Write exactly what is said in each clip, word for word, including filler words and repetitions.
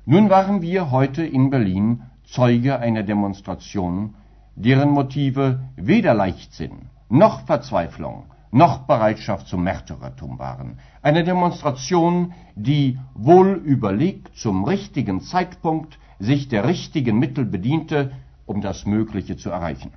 Nun waren wir heute in Berlin Zeuge einer Demonstration, deren Motive weder Leichtsinn, noch Verzweiflung, noch Bereitschaft zum Märtyrertum waren. Eine Demonstration, die wohl überlegt zum richtigen Zeitpunkt sich der richtigen Mittel bediente, um das Mögliche zu erreichen.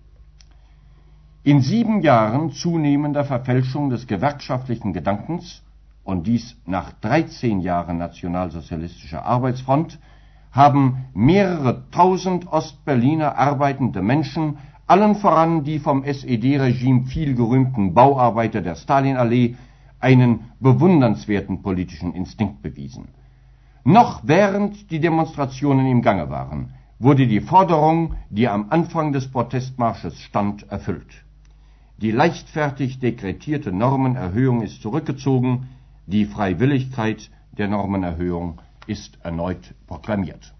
In sieben Jahren zunehmender Verfälschung des gewerkschaftlichen Gedankens, und dies nach dreizehn Jahren nationalsozialistischer Arbeitsfront, haben mehrere tausend Ostberliner arbeitende Menschen, allen voran die vom S E D-Regime vielgerühmten Bauarbeiter der Stalinallee, einen bewundernswerten politischen Instinkt bewiesen. Noch während die Demonstrationen im Gange waren, wurde die Forderung, die am Anfang des Protestmarsches stand, erfüllt. Die leichtfertig dekretierte Normenerhöhung ist zurückgezogen, die Freiwilligkeit der Normenerhöhung ist erneut proklamiert.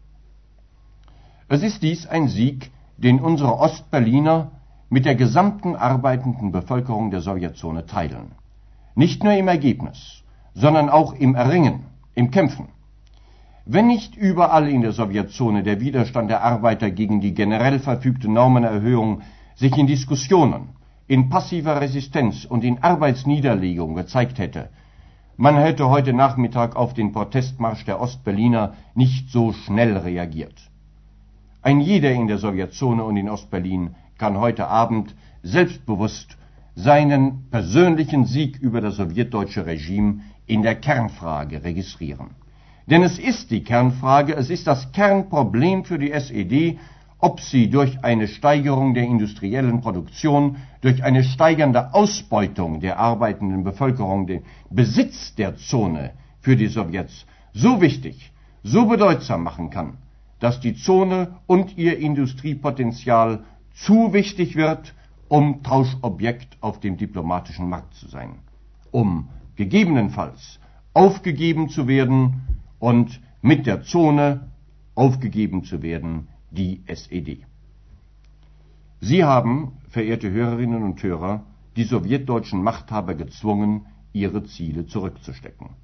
Es ist dies ein Sieg, den unsere Ostberliner mit der gesamten arbeitenden Bevölkerung der Sowjetzone teilen. Nicht nur im Ergebnis, sondern auch im Erringen, im Kämpfen. Wenn nicht überall in der Sowjetzone der Widerstand der Arbeiter gegen die generell verfügte Normenerhöhung sich in Diskussionen, in passiver Resistenz und in Arbeitsniederlegung gezeigt hätte, man hätte heute Nachmittag auf den Protestmarsch der Ostberliner nicht so schnell reagiert. Ein jeder in der Sowjetzone und in Ostberlin kann heute Abend selbstbewusst seinen persönlichen Sieg über das sowjetdeutsche Regime in der Kernfrage registrieren. Denn es ist die Kernfrage, es ist das Kernproblem für die S E D, ob sie durch eine Steigerung der industriellen Produktion, durch eine steigernde Ausbeutung der arbeitenden Bevölkerung den Besitz der Zone für die Sowjets so wichtig, so bedeutsam machen kann, dass die Zone und ihr Industriepotenzial zu wichtig wird, um Tauschobjekt auf dem diplomatischen Markt zu sein, um gegebenenfalls aufgegeben zu werden und mit der Zone aufgegeben zu werden, die S E D. Sie haben, verehrte Hörerinnen und Hörer, die sowjetdeutschen Machthaber gezwungen, ihre Ziele zurückzustecken.